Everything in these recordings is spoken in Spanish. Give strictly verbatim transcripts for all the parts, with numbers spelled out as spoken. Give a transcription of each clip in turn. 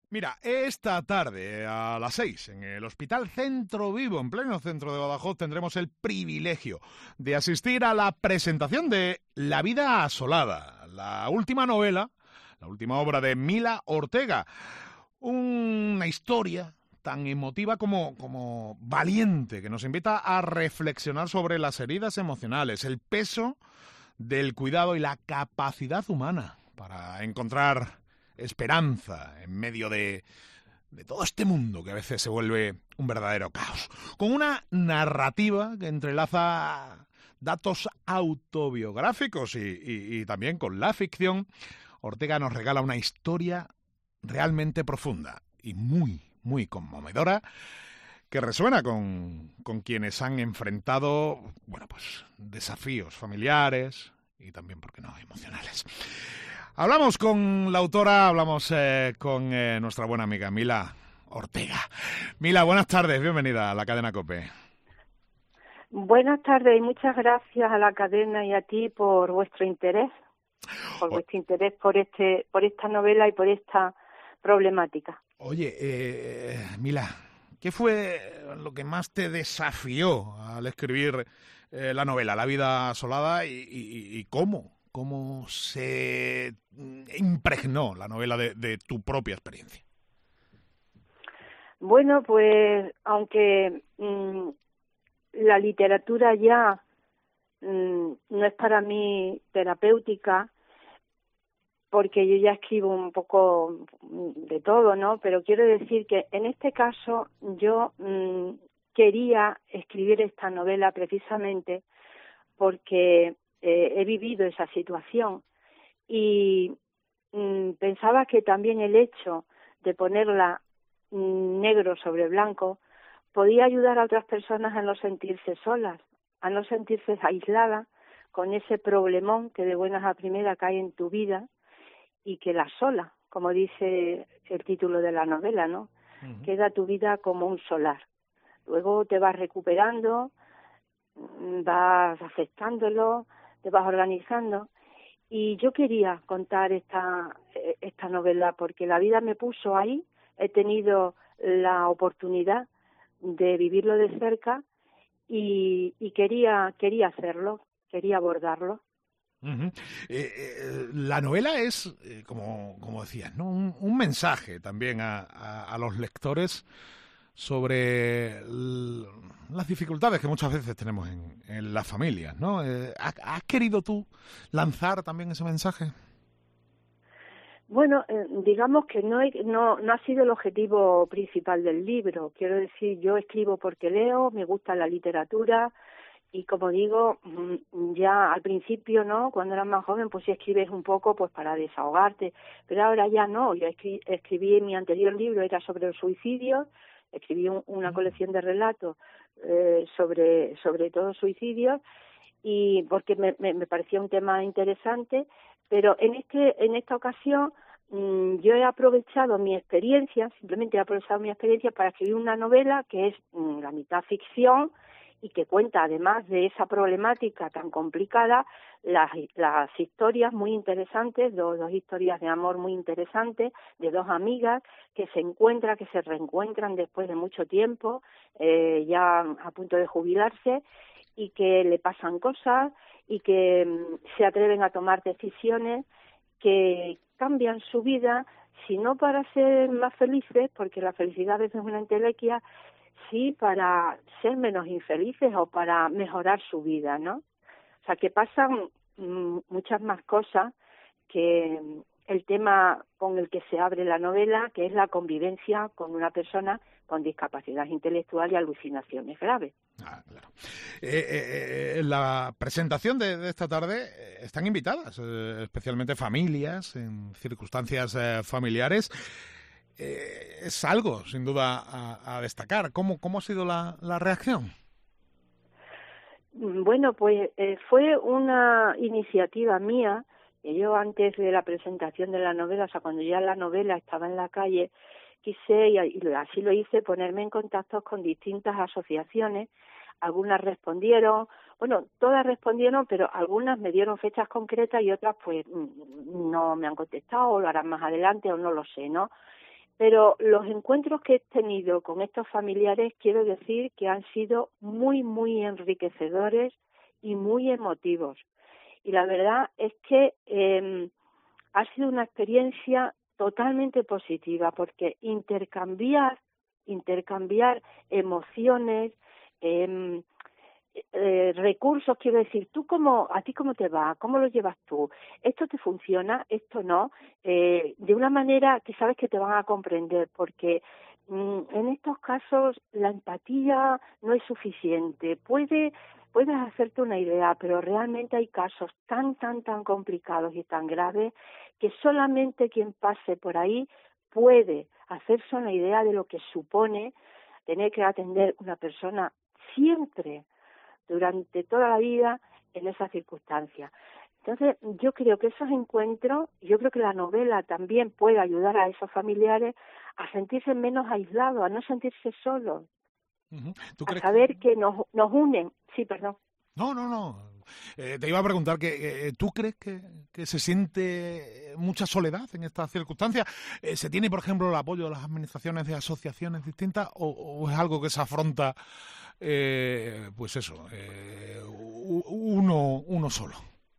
Mira, esta tarde a las seis en el Hospital Centro Vivo, en pleno centro de Badajoz, tendremos el privilegio de asistir a la presentación de La vida asolada, la última novela, la última obra de Mila Ortega. Una historia tan emotiva como, como valiente, que nos invita a reflexionar sobre las heridas emocionales, el peso del cuidado y la capacidad humana para encontrar esperanza en medio de, de todo este mundo que a veces se vuelve un verdadero caos. Con una narrativa que entrelaza datos autobiográficos y, y, y también con la ficción, Ortega nos regala una historia realmente profunda y muy, muy conmovedora, que resuena con, con quienes han enfrentado, bueno, pues desafíos familiares y también, ¿por qué no?, emocionales. Hablamos con la autora, hablamos eh, con eh, nuestra buena amiga Mila Ortega. Mila, buenas tardes, bienvenida a la cadena COPE. Buenas tardes y muchas gracias a la cadena y a ti por vuestro interés, por vuestro interés por este, por esta novela y por esta problemática. Oye, eh, Mila, ¿qué fue lo que más te desafió al escribir eh, la novela La vida asolada y, y, y cómo? ¿Cómo se impregnó la novela de, de tu propia experiencia? Bueno, pues aunque mmm, la literatura ya mmm, no es para mí terapéutica, porque yo ya escribo un poco de todo, ¿no? Pero quiero decir que en este caso yo mmm, quería escribir esta novela precisamente porque eh, he vivido esa situación y mmm, pensaba que también el hecho de ponerla mmm, negro sobre blanco podía ayudar a otras personas a no sentirse solas, a no sentirse aisladas con ese problemón que de buenas a primeras cae en tu vida y que la sola, como dice el título de la novela, ¿no? Uh-huh. Queda tu vida como un solar. Luego te vas recuperando, vas aceptándolo, te vas organizando. Y yo quería contar esta, esta novela porque la vida me puso ahí, he tenido la oportunidad de vivirlo de cerca y, y quería, quería hacerlo, quería abordarlo. Uh-huh. Eh, eh, la novela es, eh, como, como decías, ¿no? un, un mensaje también a, a, a los lectores sobre l- las dificultades que muchas veces tenemos en, en las familias, ¿no? Eh, ¿Has querido tú lanzar también ese mensaje? Bueno, eh, digamos que no, he, no, no ha sido el objetivo principal del libro. Quiero decir, yo escribo porque leo, me gusta la literatura. Y como digo, ya al principio, ¿no? Cuando eras más joven, pues sí escribes un poco pues para desahogarte, pero ahora ya no. Yo escri- escribí mi anterior libro, era sobre los suicidios, escribí un, una colección de relatos eh, sobre, sobre todos suicidios, y porque me, me, me parecía un tema interesante, pero en este en esta ocasión mmm, yo he aprovechado mi experiencia, simplemente he aprovechado mi experiencia para escribir una novela que es mmm, la mitad ficción, y que cuenta, además de esa problemática tan complicada, las, las historias muy interesantes, dos, dos historias de amor muy interesantes, de dos amigas que se encuentran, que se reencuentran después de mucho tiempo, eh, ya a punto de jubilarse, y que le pasan cosas y que um, se atreven a tomar decisiones que cambian su vida, si no para ser más felices, porque la felicidad a veces es una entelequia, sí para ser menos infelices o para mejorar su vida, ¿no? O sea, que pasan mm, muchas más cosas que el tema con el que se abre la novela, que es la convivencia con una persona con discapacidad intelectual y alucinaciones graves. Ah, claro. Eh, eh, en la presentación de, de esta tarde eh, están invitadas, eh, especialmente familias, en circunstancias eh, familiares. Eh, es algo, sin duda, a, a destacar. ¿Cómo, cómo ha sido la, la reacción? Bueno, pues eh, fue una iniciativa mía, que yo antes de la presentación de la novela, o sea, cuando ya la novela estaba en la calle, quise, y así lo hice, ponerme en contacto con distintas asociaciones. Algunas respondieron, bueno, todas respondieron, pero algunas me dieron fechas concretas y otras pues no me han contestado, o lo harán más adelante, o no lo sé, ¿no? Pero los encuentros que he tenido con estos familiares, quiero decir que han sido muy, muy enriquecedores y muy emotivos. Y la verdad es que eh, ha sido una experiencia totalmente positiva, porque intercambiar, intercambiar emociones, eh, eh, recursos, quiero decir, tú cómo, a ti cómo te va, cómo lo llevas tú, esto te funciona, esto no, eh, de una manera que sabes que te van a comprender, porque mm, en estos casos la empatía no es suficiente, puede puedes hacerte una idea, pero realmente hay casos tan, tan, tan complicados y tan graves que solamente quien pase por ahí puede hacerse una idea de lo que supone tener que atender una persona siempre, durante toda la vida, en esas circunstancias. Entonces, yo creo que esos encuentros, yo creo que la novela también puede ayudar a esos familiares a sentirse menos aislados, a no sentirse solos, Uh-huh. ¿Tú a crees que...? saber que nos, nos unen. Sí, perdón. No, no, no. Eh, te iba a preguntar que eh, ¿tú crees que, que se siente mucha soledad en estas circunstancias? Eh, ¿Se tiene, por ejemplo, el apoyo de las administraciones de asociaciones distintas o, o es algo que se afronta, eh, pues eso, eh, uno, uno solo?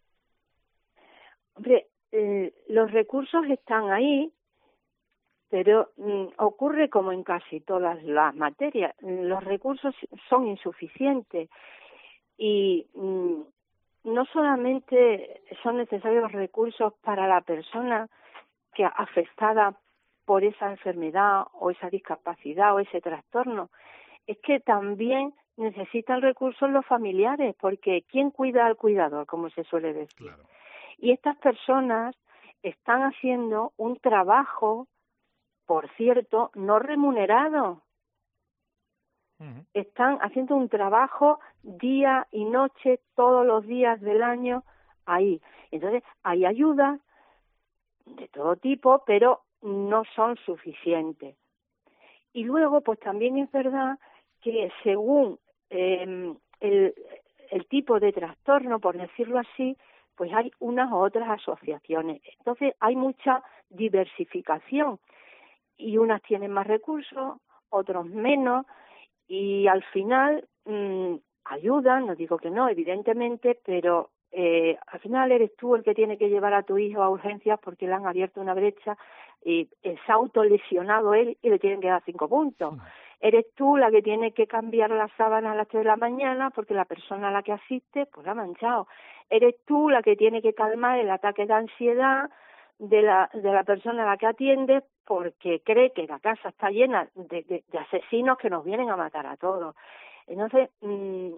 Hombre, eh, los recursos están ahí, pero mm, ocurre como en casi todas las materias. Los recursos son insuficientes y mm, no solamente son necesarios recursos para la persona que afectada por esa enfermedad o esa discapacidad o ese trastorno, es que también necesitan recursos los familiares, porque ¿quién cuida al cuidador?, como se suele decir. Claro. Y estas personas están haciendo un trabajo, por cierto, no remunerado. Uh-huh. Están haciendo un trabajo día y noche, todos los días del año, ahí. Entonces, hay ayudas de todo tipo, pero no son suficientes. Y luego, pues también es verdad que según eh, el, el tipo de trastorno, por decirlo así, pues hay unas u otras asociaciones. Entonces, hay mucha diversificación y unas tienen más recursos, otros menos, y al final mmm, ayudan, no digo que no, evidentemente, pero eh, al final eres tú el que tiene que llevar a tu hijo a urgencias porque le han abierto una brecha y se ha autolesionado él y le tienen que dar cinco puntos. Sí. Eres tú la que tiene que cambiar las sábanas a las tres de la mañana porque la persona a la que asiste pues la ha manchado. Eres tú la que tiene que calmar el ataque de ansiedad de la de la persona a la que atiende porque cree que la casa está llena de, de, de asesinos que nos vienen a matar a todos. Entonces, mmm,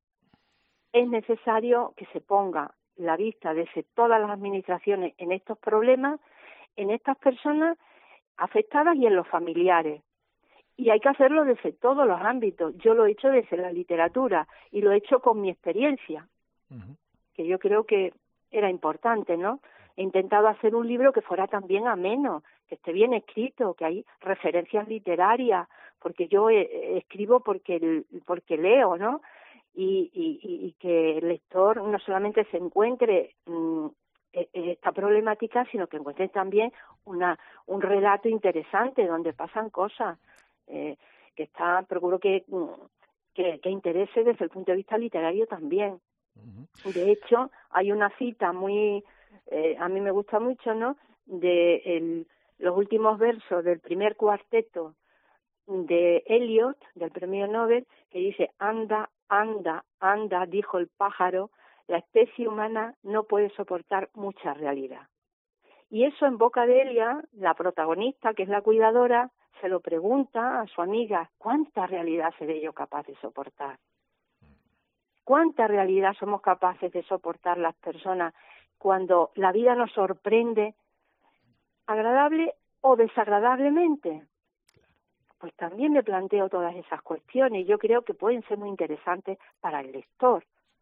es necesario que se ponga la vista desde todas las administraciones en estos problemas, en estas personas afectadas y en los familiares. Y hay que hacerlo desde todos los ámbitos. Yo lo he hecho desde la literatura y lo he hecho con mi experiencia, uh-huh. que yo creo que era importante, ¿no? He intentado hacer un libro que fuera también ameno, que esté bien escrito, que hay referencias literarias, porque yo eh, escribo porque porque leo, ¿no? Y, y, y que el lector no solamente se encuentre mmm, esta problemática, sino que encuentre también una un relato interesante donde pasan cosas eh, que está, procuro que, que que interese desde el punto de vista literario también. Uh-huh. De hecho, hay una cita muy Eh, a mí me gusta mucho, ¿no?, de el, los últimos versos del primer cuarteto de Eliot, del premio Nobel, que dice: anda, anda, anda, dijo el pájaro, la especie humana no puede soportar mucha realidad. Y eso en boca de Elia, la protagonista, que es la cuidadora, se lo pregunta a su amiga: ¿cuánta realidad seré yo capaz de soportar? ¿Cuánta realidad somos capaces de soportar las personas cuando la vida nos sorprende, agradable o desagradablemente? Pues también me planteo todas esas cuestiones y yo creo que pueden ser muy interesantes para el lector.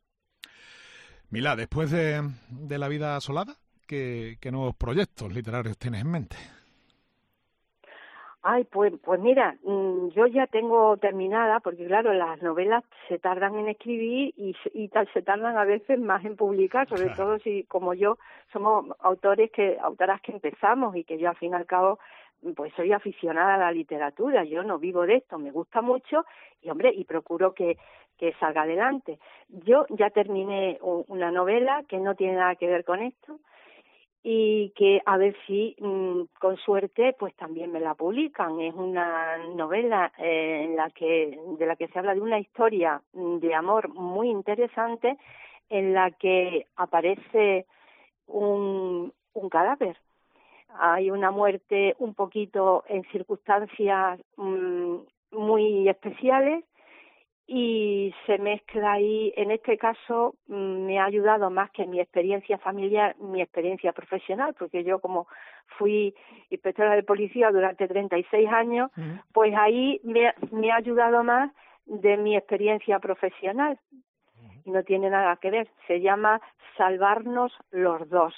Milá, después de, de La vida asolada, ¿qué, qué nuevos proyectos literarios tienes en mente? Ay, pues, pues mira, yo ya tengo terminada, porque claro, las novelas se tardan en escribir y, y tal, se tardan a veces más en publicar, sobre claro. todo si, como yo, somos autores que, autoras que empezamos y que yo al fin y al cabo pues soy aficionada a la literatura, yo no vivo de esto, me gusta mucho y, hombre, y procuro que, que salga adelante. Yo ya terminé una novela que no tiene nada que ver con esto y que a ver si mmm, con suerte pues también me la publican. Es una novela eh, en la que de la que se habla de una historia de amor muy interesante en la que aparece un, un cadáver. Hay una muerte un poquito en circunstancias mmm, muy especiales y se mezcla ahí, en este caso me ha ayudado más que mi experiencia familiar, mi experiencia profesional, porque yo como fui inspectora de policía durante treinta y seis años, uh-huh. pues ahí me, me ha ayudado más de mi experiencia profesional. Uh-huh. Y no tiene nada que ver, se llama Salvarnos los dos.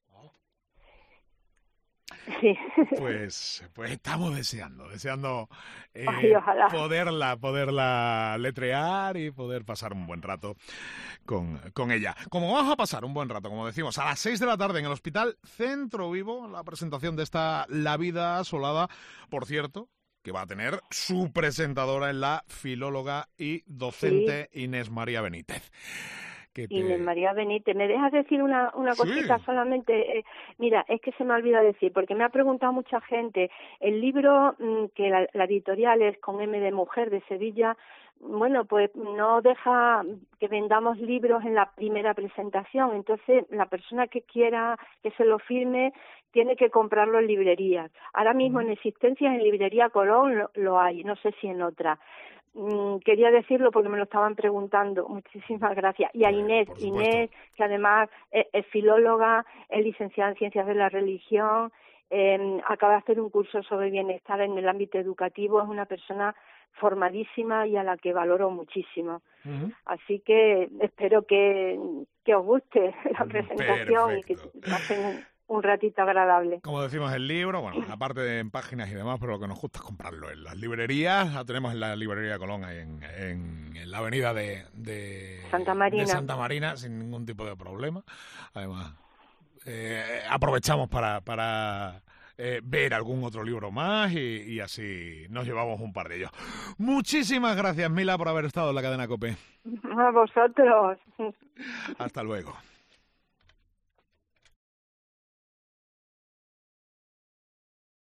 Sí. Pues, pues estamos deseando, deseando eh, Ay, ojalá. poderla, poderla letrear y poder pasar un buen rato con, con ella. Como vamos a pasar un buen rato, como decimos, a las seis de la tarde en el Hospital Centro Vivo, la presentación de esta La vida asolada, por cierto, que va a tener su presentadora en la filóloga y docente sí. Inés María Benítez. Te... Inés María Benítez, ¿me dejas decir una, una cosita sí. solamente? Eh, mira, es que se me olvida decir, porque me ha preguntado mucha gente, el libro mmm, que la, la editorial es con M de Mujer de Sevilla, bueno, pues no deja que vendamos libros en la primera presentación, entonces la persona que quiera que se lo firme tiene que comprarlo en librerías. Ahora mismo en existencias en Librería Colón lo, lo hay, no sé si en otra. Mm, quería decirlo porque me lo estaban preguntando. Muchísimas gracias. Y a Inés, Inés, que además es, es filóloga, es licenciada en Ciencias de la Religión, eh, acaba de hacer un curso sobre bienestar en el ámbito educativo, es una persona formadísima y a la que valoro muchísimo. Uh-huh. Así que espero que, que os guste la presentación. Perfecto. Y que pasen un, un ratito agradable. Como decimos el libro, bueno, aparte de en páginas y demás, pero lo que nos gusta es comprarlo en las librerías. La tenemos en la librería Colón, ahí en, en, en la avenida de, de, Santa Marina. de Santa Marina, sin ningún tipo de problema. Además, eh, aprovechamos para... para Eh, ver algún otro libro más y, y así nos llevamos un par de ellos. Muchísimas gracias, Mila, por haber estado en la cadena COPE. A vosotros. Hasta luego.